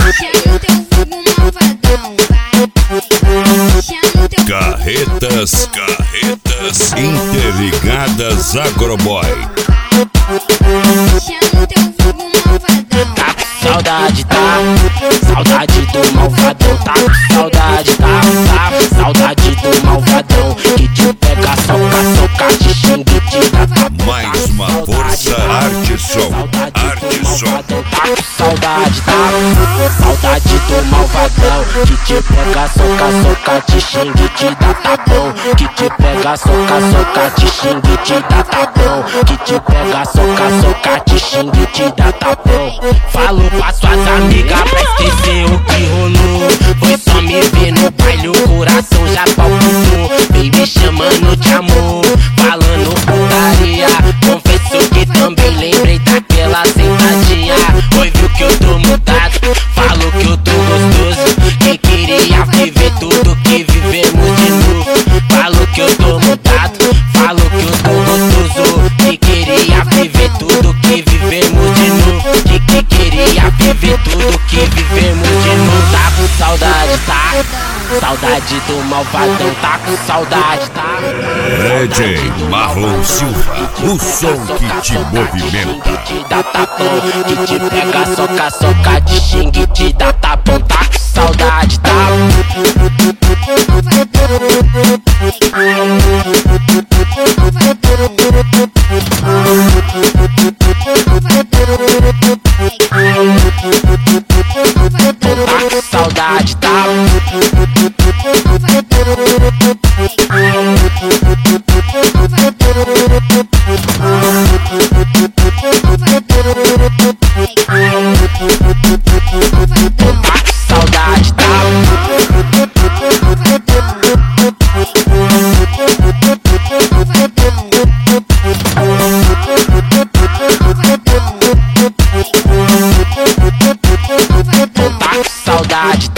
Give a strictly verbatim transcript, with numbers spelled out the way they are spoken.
Chama o teu vulgo malvadão, vai. Chama o teu Carretas, carretas interligadas Agroboy. Chama o teu vulgo malvadão. Tá com saudade, tá? Saudade do malvadão, tá com saudade, tá? Tá saudade do malvadão que te pega, soca, soca, te xingue, te dá tapa. Mais uma força, arte som, arte som. Tá com saudade, tá? Saudade do malvadão que te pega, soca, soca, te xingue, te dá tapão. Que te pega, soca, soca, te xingue, te dá tapão. Que te pega, soca, soca, te xingue, te dá tapão. Falou pra suas amigas pra esquecer o que rolou. Foi só me ver no baile, o coração já palpitou. Baby chamando de amor, falando putaria. Confesso que também lembrei daquela sentadinha. Oi, viu que eu tô mudado, falou que eu tô gostoso, que queria viver tudo que vivemos de novo. Falou que eu tô mudado, falou que eu tô gostoso, que queria viver tudo que vivemos de novo. Que, que queria viver tudo que vivemos de novo. Tá com saudade, tá? Saudade do malvadão, tá com saudade, tá? D J Marlon Silva, o som que te movimenta. Te dá tapão, que te pega, soca, soca, te xingue, te dá tapão. Tá com saudade, tá? Tá com saudade, tá? Saudade, tá? Tá com saudade,